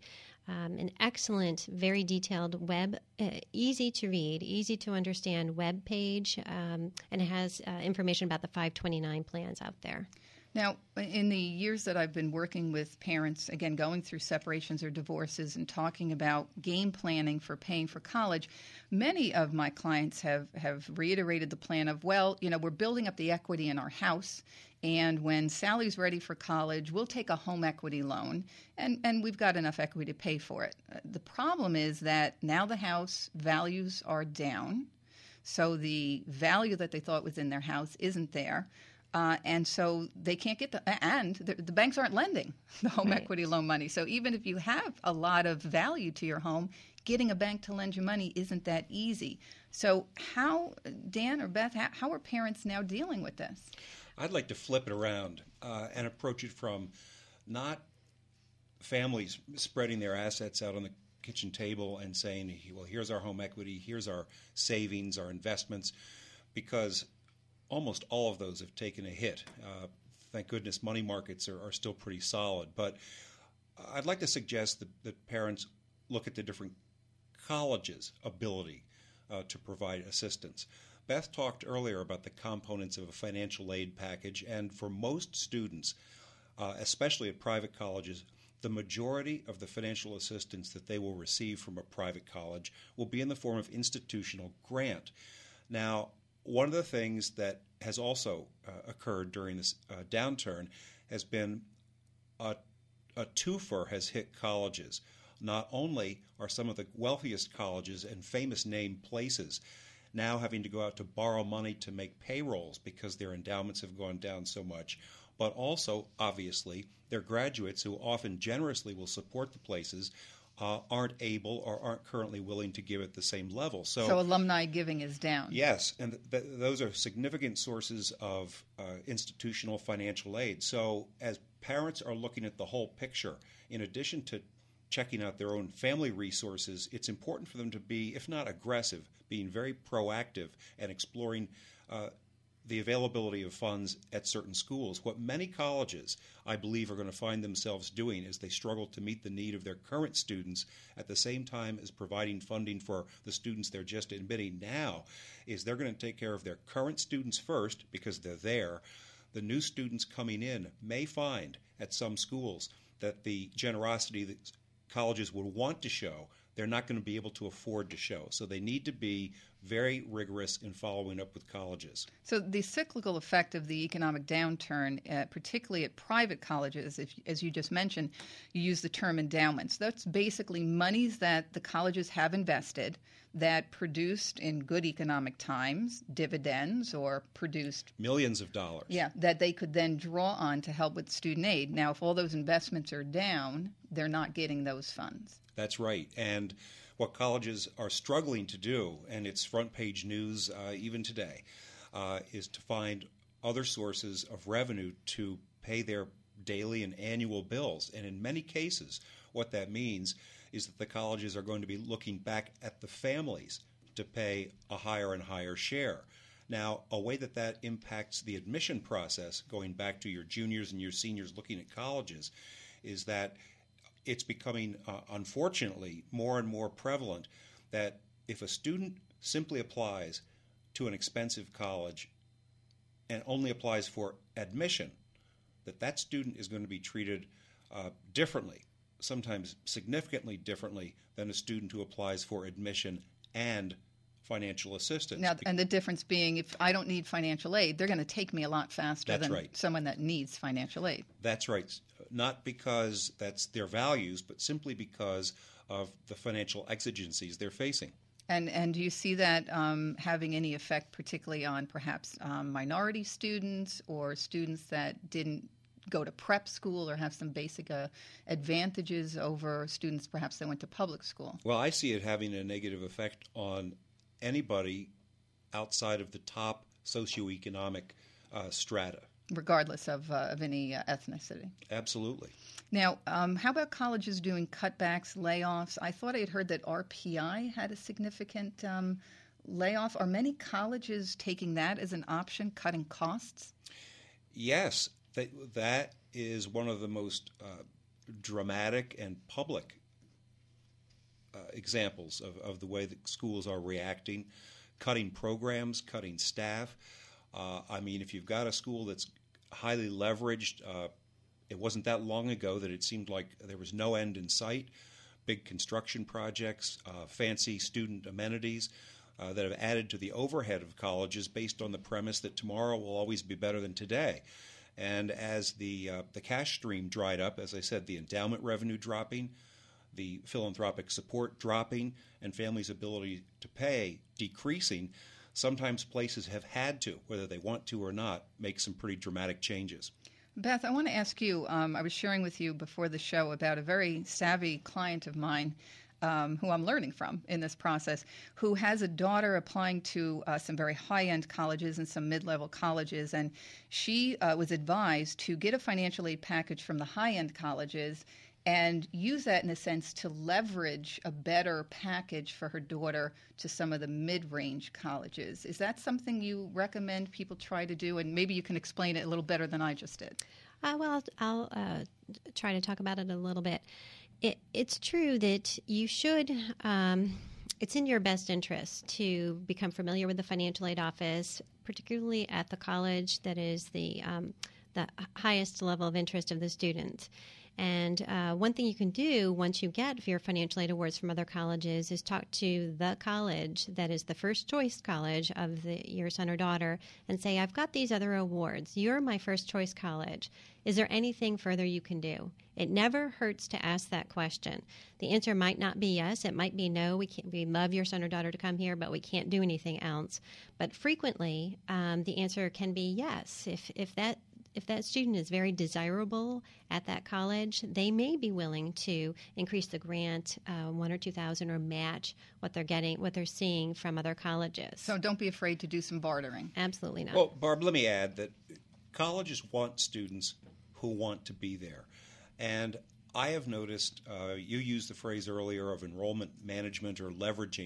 um, an excellent, very detailed web, uh, easy to read, easy to understand web page, um, and it has uh, information about the five twenty-nine plans out there. Now, in the years that I've been working with parents, again, going through separations or divorces and talking about game planning for paying for college, many of my clients have, have reiterated the plan of, well, you know, we're building up the equity in our house, and when Sally's ready for college, we'll take a home equity loan, and, and we've got enough equity to pay for it. The problem is that now the house values are down, so the value that they thought was in their house isn't there. Uh, and so they can't get the, and the, the banks aren't lending the home Right. equity loan money. So even if you have a lot of value to your home, getting a bank to lend you money isn't that easy. So how, Dan or Beth, how, how are parents now dealing with this? I'd like to flip it around uh, and approach it from not families spreading their assets out on the kitchen table and saying, well, here's our home equity, here's our savings, our investments, because almost all of those have taken a hit. Uh, thank goodness money markets are, are still pretty solid. But I'd like to suggest that, that parents look at the different colleges' ability uh, to provide assistance. Beth talked earlier about the components of a financial aid package, and for most students, uh, especially at private colleges, the majority of the financial assistance that they will receive from a private college will be in the form of institutional grant. Now, one of the things that has also uh, occurred during this uh, downturn has been a, a twofer has hit colleges. Not only are some of the wealthiest colleges and famous name places now having to go out to borrow money to make payrolls because their endowments have gone down so much, but also, obviously, their graduates who often generously will support the places Uh, aren't able or aren't currently willing to give at the same level. So, So alumni giving is down. Yes, and th- th- those are significant sources of uh, institutional financial aid. So as parents are looking at the whole picture, in addition to checking out their own family resources, it's important for them to be, if not aggressive, being very proactive and exploring uh, the availability of funds at certain schools. What many colleges, I believe, are going to find themselves doing is they struggle to meet the need of their current students at the same time as providing funding for the students they're just admitting now, is they're going to take care of their current students first because they're there. The new students coming in may find at some schools that the generosity that colleges would want to show, they're not going to be able to afford to show. So they need to be very rigorous in following up with colleges. So the cyclical effect of the economic downturn, uh, particularly at private colleges, if, as you just mentioned, you use the term endowments. That's basically monies that the colleges have invested that produced in good economic times dividends or produced millions of dollars. Yeah, that they could then draw on to help with student aid. Now, if all those investments are down, they're not getting those funds. That's right. And what colleges are struggling to do, and it's front page news uh, even today, uh, is to find other sources of revenue to pay their daily and annual bills. And in many cases, what that means is that the colleges are going to be looking back at the families to pay a higher and higher share. Now, a way that that impacts the admission process, going back to your juniors and your seniors looking at colleges, is that it's becoming, uh, unfortunately, more and more prevalent that if a student simply applies to an expensive college and only applies for admission, that that student is going to be treated uh, differently, sometimes significantly differently than a student who applies for admission and financial assistance. Now, and the difference being, if I don't need financial aid, they're going to take me a lot faster That's than right. someone that needs financial aid. That's right. Not because that's their values, but simply because of the financial exigencies they're facing. And and do you see that um, having any effect particularly on perhaps um, minority students or students that didn't go to prep school or have some basic uh, advantages over students perhaps that went to public school? Well, I see it having a negative effect on anybody outside of the top socioeconomic uh, strata. Regardless of, uh, of any uh, ethnicity. Absolutely. Now, um, how about colleges doing cutbacks, layoffs? I thought I had heard that R P I had a significant um, layoff. Are many colleges taking that as an option, cutting costs? Yes, that, that is one of the most uh, dramatic and public uh, examples of, of the way that schools are reacting, cutting programs, cutting staff. Uh, I mean, if you've got a school that's highly leveraged, uh, it wasn't that long ago that it seemed like there was no end in sight. Big construction projects, uh, fancy student amenities uh, that have added to the overhead of colleges based on the premise that tomorrow will always be better than today. And as the uh, the cash stream dried up, as I said, the endowment revenue dropping, the philanthropic support dropping, and families' ability to pay decreasing, sometimes places have had to, whether they want to or not, make some pretty dramatic changes. Beth, I want to ask you, um, I was sharing with you before the show about a very savvy client of mine um, who I'm learning from in this process, who has a daughter applying to uh, some very high-end colleges and some mid-level colleges, and she uh, was advised to get a financial aid package from the high-end colleges and use that, in a sense, to leverage a better package for her daughter to some of the mid-range colleges. Is that something you recommend people try to do? And maybe you can explain it a little better than I just did. Uh, well, I'll uh, try to talk about it a little bit. It, it's true that you should, um, it's in your best interest to become familiar with the financial aid office, particularly at the college that is the, um, the highest level of interest of the students. And uh, one thing you can do once you get your financial aid awards from other colleges is talk to the college that is the first choice college of the, your son or daughter and say, I've got these other awards. You're my first choice college. Is there anything further you can do? It never hurts to ask that question. The answer might not be yes. It might be no. We can't, we love your son or daughter to come here, but we can't do anything else. But frequently, um, the answer can be yes. If if that If that student is very desirable at that college, they may be willing to increase the grant uh, one or two thousand, or match what they're getting, what they're seeing from other colleges. So don't be afraid to do some bartering. Absolutely not. Well, Barb, let me add that colleges want students who want to be there, and I have noticed uh, you used the phrase earlier of enrollment management or leveraging.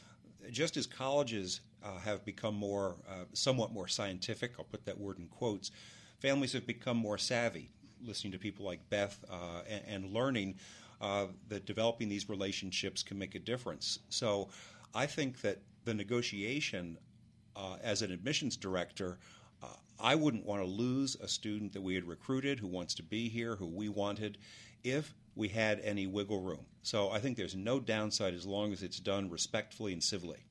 Just as colleges uh, have become more, uh, somewhat more scientific, I'll put that word in quotes. Families have become more savvy, listening to people like Beth uh, and, and learning uh, that developing these relationships can make a difference. So I think that the negotiation uh, as an admissions director, uh, I wouldn't want to lose a student that we had recruited who wants to be here, who we wanted, if we had any wiggle room. So I think there's no downside as long as it's done respectfully and civilly.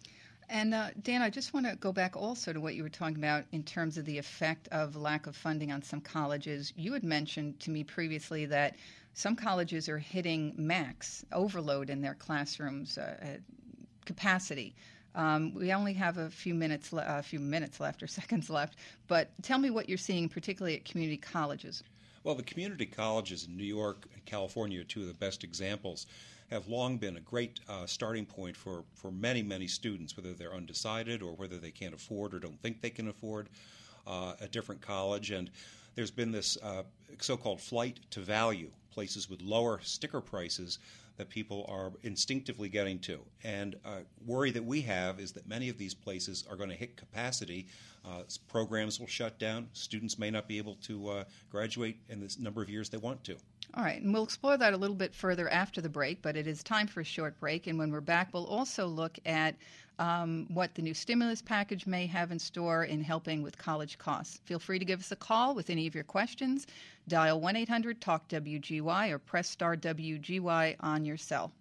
And, uh, Dan, I just want to go back also to what you were talking about in terms of the effect of lack of funding on some colleges. You had mentioned to me previously that some colleges are hitting max overload in their classrooms uh, capacity. Um, we only have a few minutes, le- a few minutes left or seconds left, but tell me what you're seeing, particularly at community colleges. Well, the community colleges in New York and California are two of the best examples. Have long been a great uh, starting point for, for many, many students, whether they're undecided or whether they can't afford or don't think they can afford uh, a different college. And there's been this uh, so-called flight to value, places with lower sticker prices that people are instinctively getting to. And uh, worry that we have is that many of these places are going to hit capacity. Uh, programs will shut down. Students may not be able to uh, graduate in the number of years they want to. All right, and we'll explore that a little bit further after the break, but it is time for a short break. And when we're back, we'll also look at um, what the new stimulus package may have in store in helping with college costs. Feel free to give us a call with any of your questions. Dial one eight hundred talk W G Y or press star W G Y on your cell.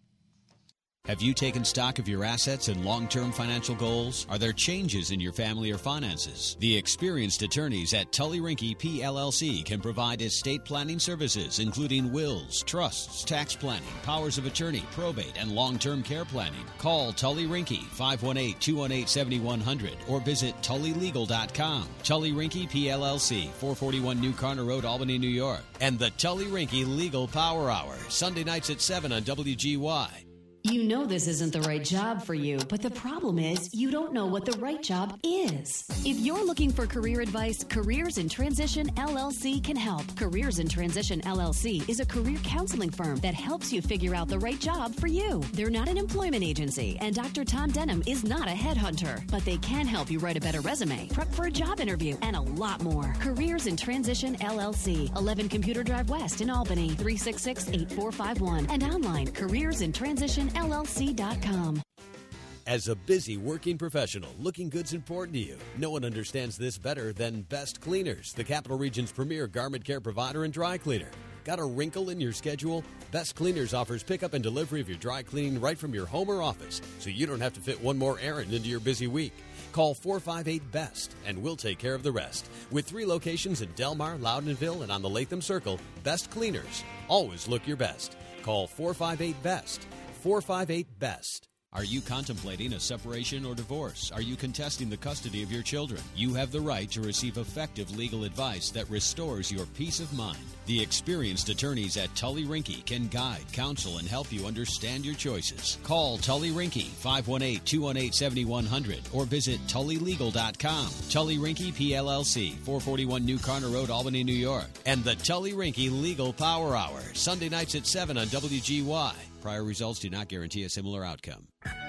Have you taken stock of your assets and long-term financial goals? Are there changes in your family or finances? The experienced attorneys at Tully Rinke P L L C can provide estate planning services, including wills, trusts, tax planning, powers of attorney, probate, and long-term care planning. Call Tully Rinke, five one eight, two one eight, seven one zero zero, or visit tully legal dot com. Tully Rinke P L L C, four forty-one New Carter Road, Albany, New York. And the Tully Rinke Legal Power Hour, Sunday nights at seven on W G Y. You know this isn't the right job for you, but the problem is you don't know what the right job is. If you're looking for career advice, Careers in Transition L L C can help. Careers in Transition L L C is a career counseling firm that helps you figure out the right job for you. They're not an employment agency, and Doctor Tom Denham is not a headhunter, but they can help you write a better resume, prep for a job interview, and a lot more. Careers in Transition L L C, eleven Computer Drive West in Albany, three six six, eight four five one, and online, careers in transition on L L C dot com. As a busy working professional, looking good's important to you. No one understands this better than Best Cleaners, the Capital Region's premier garment care provider and dry cleaner. Got a wrinkle in your schedule? Best Cleaners offers pickup and delivery of your dry cleaning right from your home or office, so you don't have to fit one more errand into your busy week. Call four five eight BEST, and we'll take care of the rest. With three locations in Delmar, Loudonville, and on the Latham Circle, Best Cleaners. Always look your best. Call four five eight BEST. four five eight BEST. Are you contemplating a separation or divorce? Are you contesting the custody of your children? You have the right to receive effective legal advice that restores your peace of mind. The experienced attorneys at Tully Rinke can guide, counsel, and help you understand your choices. Call Tully Rinke, five one eight, two one eight, seven one zero zero, or visit tully legal dot com. Tully Rinke, P L L C, four forty-one New Carter Road, Albany, New York. And the Tully Rinke Legal Power Hour, Sunday nights at seven on W G Y. Prior results do not guarantee a similar outcome.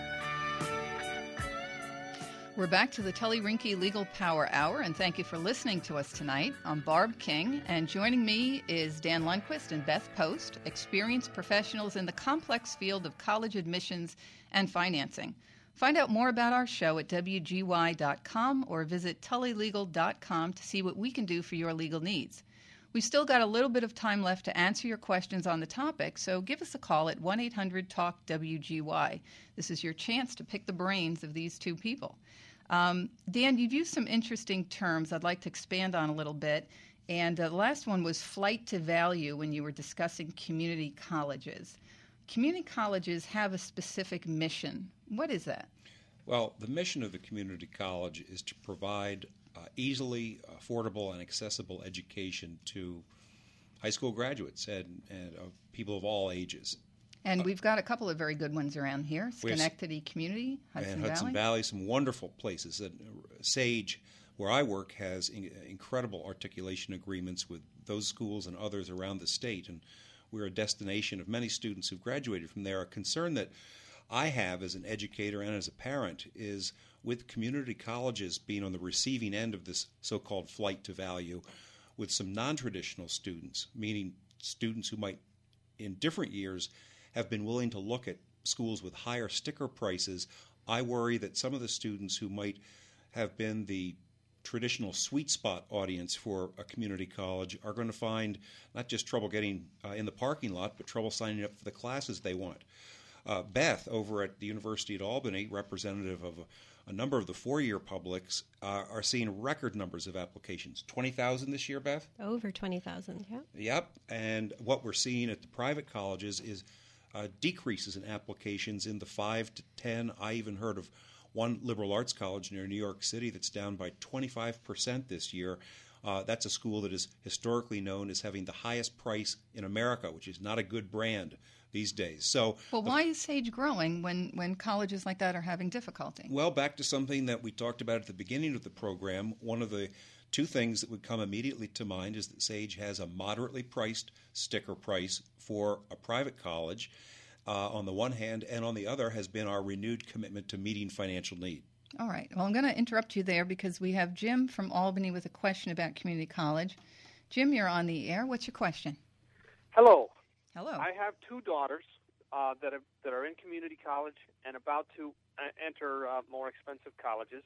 We're back to the Tully Rinke Legal Power Hour, and thank you for listening to us tonight. I'm Barb King, and joining me is Dan Lundquist and Beth Post, experienced professionals in the complex field of college admissions and financing. Find out more about our show at W G Y dot com or visit tully legal dot com to see what we can do for your legal needs. We've still got a little bit of time left to answer your questions on the topic, so give us a call at one eight hundred talk W G Y. This is your chance to pick the brains of these two people. Um, Dan, you've used some interesting terms I'd like to expand on a little bit, and uh, the last one was flight to value when you were discussing community colleges. Community colleges have a specific mission. What is that? Well, the mission of the community college is to provide Uh, easily affordable and accessible education to high school graduates and, and uh, people of all ages. And uh, we've got a couple of very good ones around here. Schenectady Community, Hudson and Valley. Hudson Valley, some wonderful places. And SAGE, where I work, has in, incredible articulation agreements with those schools and others around the state. And we're a destination of many students who've graduated from there. A concern that I have as an educator and as a parent is with community colleges being on the receiving end of this so-called flight to value, with some non-traditional students, meaning students who might in different years have been willing to look at schools with higher sticker prices, I worry that some of the students who might have been the traditional sweet spot audience for a community college are going to find not just trouble getting uh, in the parking lot, but trouble signing up for the classes they want. Uh, Beth, over at the University at Albany, representative of a, a number of the four-year publics, uh, are seeing record numbers of applications. twenty thousand this year, Beth? Over twenty thousand, yeah. Yep, and what we're seeing at the private colleges is uh, decreases in applications in the five to ten. I even heard of one liberal arts college near New York City that's down by twenty-five percent this year. Uh, that's a school that is historically known as having the highest price in America, which is not a good brand these days. So, well, why is SAGE growing when, when colleges like that are having difficulty? Well, back to something that we talked about at the beginning of the program, one of the two things that would come immediately to mind is that SAGE has a moderately priced sticker price for a private college uh, on the one hand, and on the other has been our renewed commitment to meeting financial need. All right. Well, I'm going to interrupt you there because we have Jim from Albany with a question about community college. Jim, you're on the air. What's your question? Hello. Hello. I have two daughters uh, that are that are in community college and about to uh, enter uh, more expensive colleges,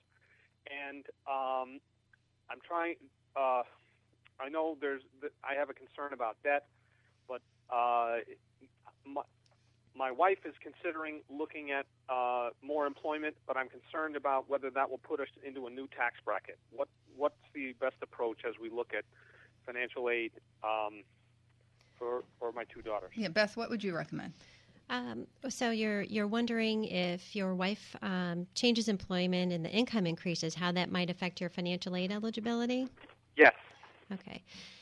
and um, I'm trying. Uh, I know there's. I have a concern about debt, but uh, my, my wife is considering looking at uh, more employment, but I'm concerned about whether that will put us into a new tax bracket. What What's the best approach as we look at financial aid um, for for my two daughters? Yeah, Beth, what would you recommend? Um, so you're you're wondering if your wife um, changes employment and the income increases, how that might affect your financial aid eligibility? Yes. Okay.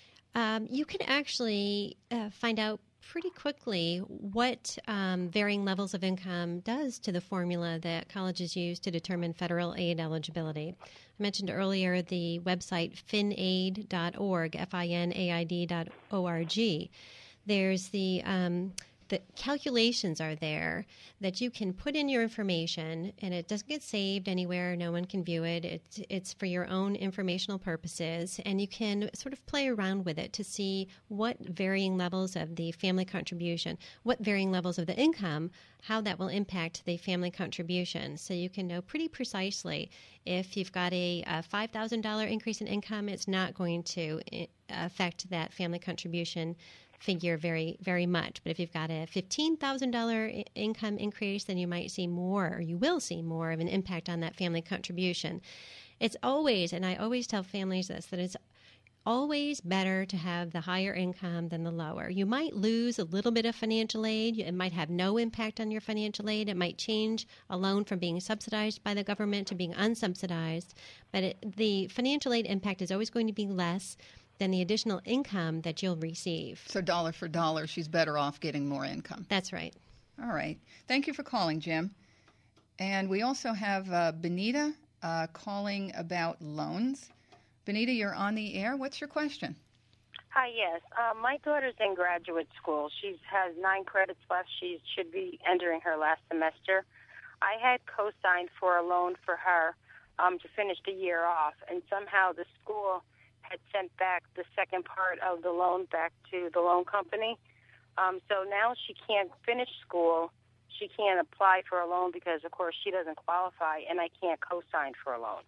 Um, you can actually uh, find out pretty quickly what um, varying levels of income does to the formula that colleges use to determine federal aid eligibility. I mentioned earlier the website finaid dot org, F I N A I D dot O R G. There's the um, the calculations are there that you can put in your information, and it doesn't get saved anywhere. No one can view it. It's, it's for your own informational purposes, and you can sort of play around with it to see what varying levels of the family contribution, what varying levels of the income, how that will impact the family contribution. So you can know pretty precisely if you've got a, a five thousand dollars increase in income, it's not going to affect that family contribution figure very, very much. But if you've got a fifteen thousand dollars income increase, then you might see more, or you will see more of an impact on that family contribution. It's always, and I always tell families this, that it's always better to have the higher income than the lower. You might lose a little bit of financial aid. It might have no impact on your financial aid. It might change a loan from being subsidized by the government to being unsubsidized. But it, the financial aid impact is always going to be less than the additional income that you'll receive. So dollar for dollar, she's better off getting more income. That's right. All right. Thank you for calling, Jim. And we also have uh, Benita uh, calling about loans. Benita, you're on the air. What's your question? Hi, yes. Uh, my daughter's in graduate school. She has nine credits left. She should be entering her last semester. I had co-signed for a loan for her um, to finish the year off, and somehow the school had sent back the second part of the loan back to the loan company. Um, so now she can't finish school. She can't apply for a loan because, of course, she doesn't qualify, and I can't co-sign for a loan.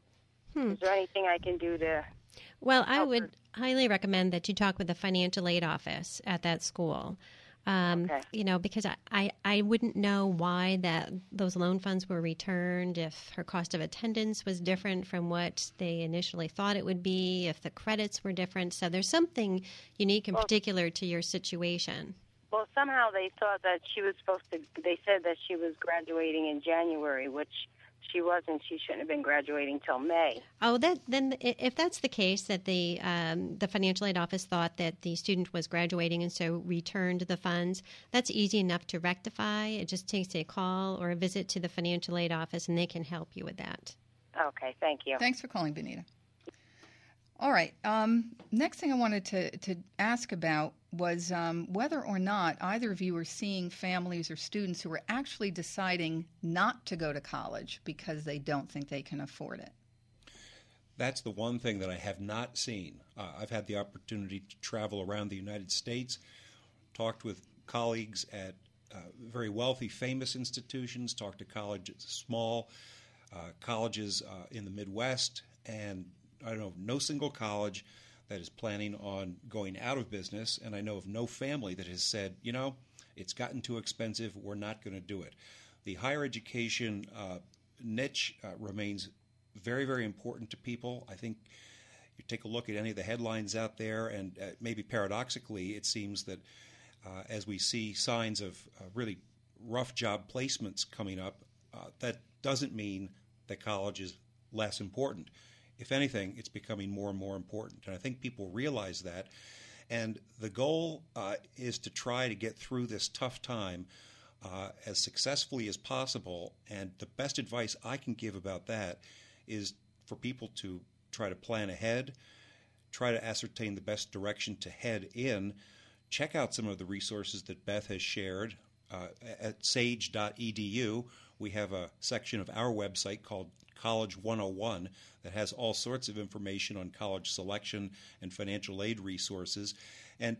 Hmm. Is there anything I can do to... Well, I would her? highly recommend that you talk with the financial aid office at that school. Um, okay. You know, because I, I, I wouldn't know why that those loan funds were returned, if her cost of attendance was different from what they initially thought it would be, if the credits were different. So there's something unique and well, particular to your situation. Well, somehow they thought that she was supposed to, they said that she was graduating in January, which she wasn't. She shouldn't have been graduating till May. Oh, that then if that's the case, that the um, the financial aid office thought that the student was graduating and so returned the funds, that's easy enough to rectify. It just takes a call or a visit to the financial aid office, and they can help you with that. Okay, thank you. Thanks for calling, Benita. All right. Um, next thing I wanted to, to ask about was um, whether or not either of you are seeing families or students who are actually deciding not to go to college because they don't think they can afford it. That's the one thing that I have not seen. Uh, I've had the opportunity to travel around the United States, talked with colleagues at uh, very wealthy, famous institutions, talked to colleges, small uh, colleges uh, in the Midwest, and I don't know of no single college that is planning on going out of business, and I know of no family that has said, you know, it's gotten too expensive, we're not going to do it. The higher education uh, niche uh, remains very, very important to people. I think you take a look at any of the headlines out there, and uh, maybe paradoxically, it seems that uh, as we see signs of uh, really rough job placements coming up, uh, that doesn't mean that college is less important. If anything, it's becoming more and more important, and I think people realize that. And the goal uh, is to try to get through this tough time uh, as successfully as possible, and the best advice I can give about that is for people to try to plan ahead, try to ascertain the best direction to head in, check out some of the resources that Beth has shared. Uh, at sage dot e d u, we have a section of our website called College one oh one that has all sorts of information on college selection and financial aid resources. And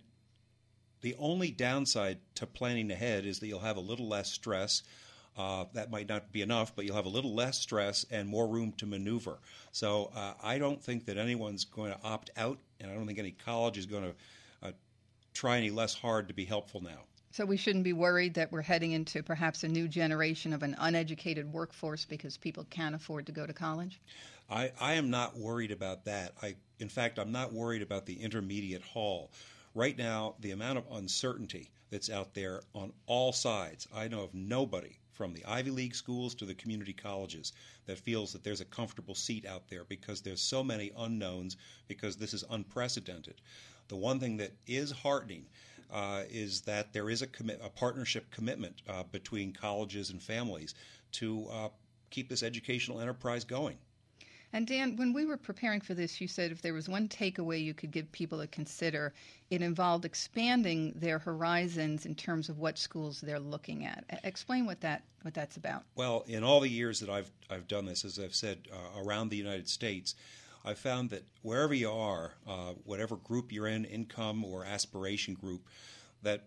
the only downside to planning ahead is that you'll have a little less stress. Uh, that might not be enough, but you'll have a little less stress and more room to maneuver. So uh, I don't think that anyone's going to opt out, and I don't think any college is going to uh, try any less hard to be helpful now. So we shouldn't be worried that we're heading into perhaps a new generation of an uneducated workforce because people can't afford to go to college? I, I am not worried about that. I, in fact, I'm not worried about the intermediate haul. Right now, the amount of uncertainty that's out there on all sides, I know of nobody from the Ivy League schools to the community colleges that feels that there's a comfortable seat out there because there's so many unknowns, because this is unprecedented. The one thing that is heartening uh, is that there is a, commi- a partnership commitment uh, between colleges and families to uh, keep this educational enterprise going. And Dan, when we were preparing for this, you said if there was one takeaway you could give people to consider, it involved expanding their horizons in terms of what schools they're looking at. Explain what that what that's about. Well, in all the years that I've I've done this, as I've said, uh, around the United States, I've found that wherever you are, uh, whatever group you're in, income or aspiration group, that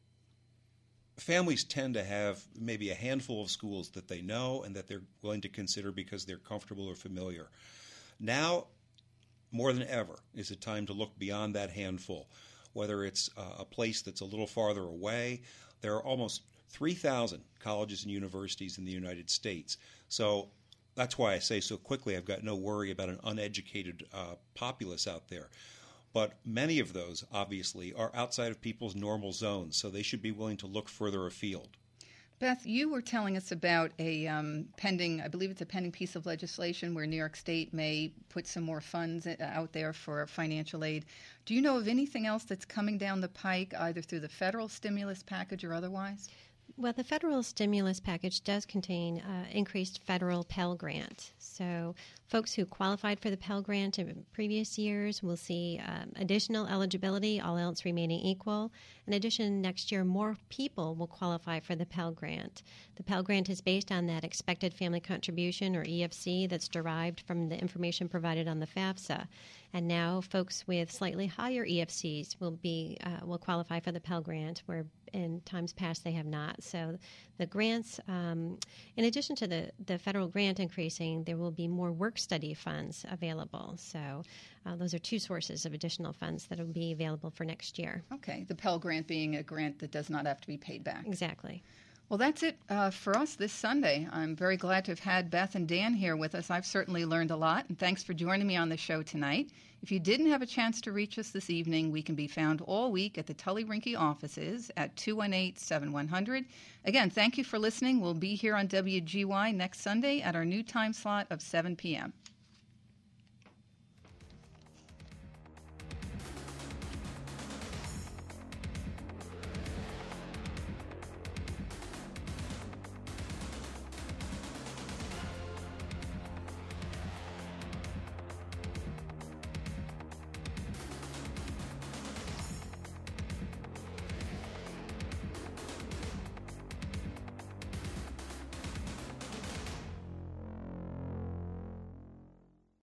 families tend to have maybe a handful of schools that they know and that they're willing to consider because they're comfortable or familiar. Now, more than ever, is it time to look beyond that handful, whether it's uh, a place that's a little farther away. There are almost three thousand colleges and universities in the United States. So that's why I say so quickly I've got no worry about an uneducated uh, populace out there. But many of those, obviously, are outside of people's normal zones, so they should be willing to look further afield. Beth, you were telling us about a um, pending, I believe it's a pending piece of legislation where New York State may put some more funds out there for financial aid. Do you know of anything else that's coming down the pike, either through the federal stimulus package or otherwise? Well, the federal stimulus package does contain uh, increased federal Pell Grant. So folks who qualified for the Pell Grant in previous years will see um, additional eligibility, all else remaining equal. In addition, next year, more people will qualify for the Pell Grant. The Pell Grant is based on that expected family contribution, or E F C, that's derived from the information provided on the FAFSA. And now folks with slightly higher E F Cs will be uh, will qualify for the Pell Grant, where in times past they have not. So the grants, um, in addition to the, the federal grant increasing, there will be more work-study funds available. So uh, those are two sources of additional funds that will be available for next year. Okay, the Pell Grant being a grant that does not have to be paid back. Exactly. Well, that's it uh, for us this Sunday. I'm very glad to have had Beth and Dan here with us. I've certainly learned a lot, and thanks for joining me on the show tonight. If you didn't have a chance to reach us this evening, we can be found all week at the Tully Rinckey offices at two one eight, seven one zero zero. Again, thank you for listening. We'll be here on W G Y next Sunday at our new time slot of seven p.m.